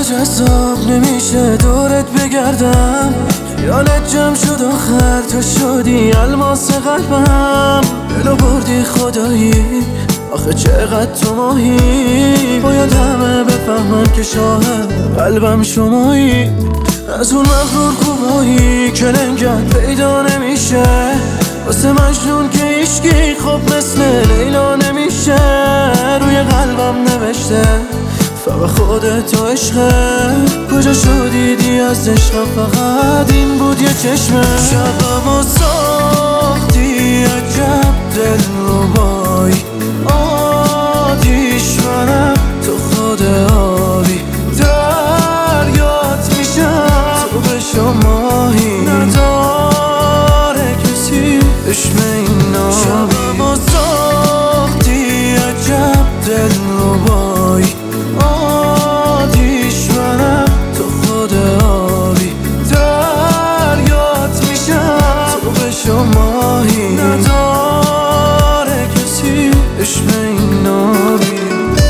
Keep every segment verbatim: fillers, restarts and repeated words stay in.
جذاب نمیشه دورت بگردم، خیالت جمع شد آخر تو شدی الماس قلبم. دلو بردی خدایی آخه چقدر تو ماهی، باید همه بفهمن که شاهد قلبم شمایی. از اون مغرور خوبایی که لنگت پیدا نمیشه، واسه مجنون که عشقی خب مثل لیلا نمیشه. روی قلبم نوشته فقط خودت و عشقه، کجا شدی دی از عشق فقط این بود یه چشمه. شبمو ساختی عجب دلربایی، آتیش منم تو خود آبی، دریات میشم تو بشو ماهی، نداره کسی عشق این نابی. شبمو ساختی عجب دلربایی، آتیش منم تو خود آبی، دریات میشم تو بشو ماهی، نداره کسی عشق این نابی.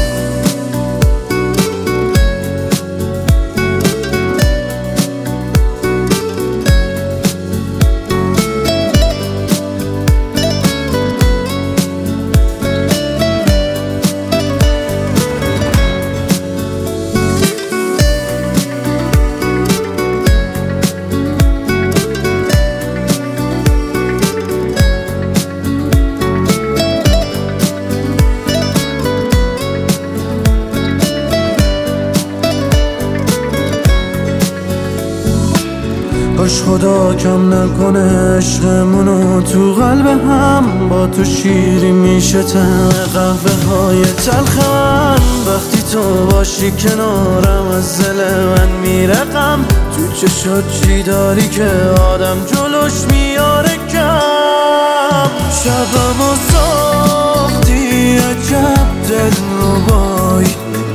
باش خدا کم نکنه عشقمونو تو قلب هم، با تو شیری میشه طعم قهوه های تلخ من. وقتی تو باشی کنارم از دل من میره غم، تو چشات چی داری که آدم جلوش میاره کم. شبمو ساختی عجب دلربایی،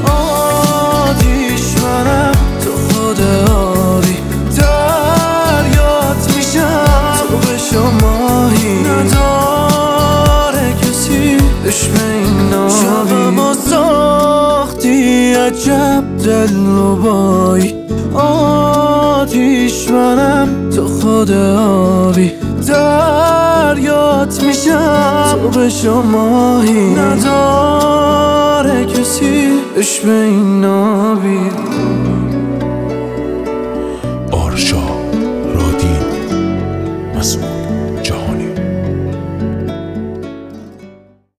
آتیش منم تو خود آبی، ماهی، نداره کسی عشق این نابی. شبمو ساختی عجب دلربایی، آتیش منم تو خود آبی، دریات میشم تو بشو ماهی، نداره کسی عشق این نابی.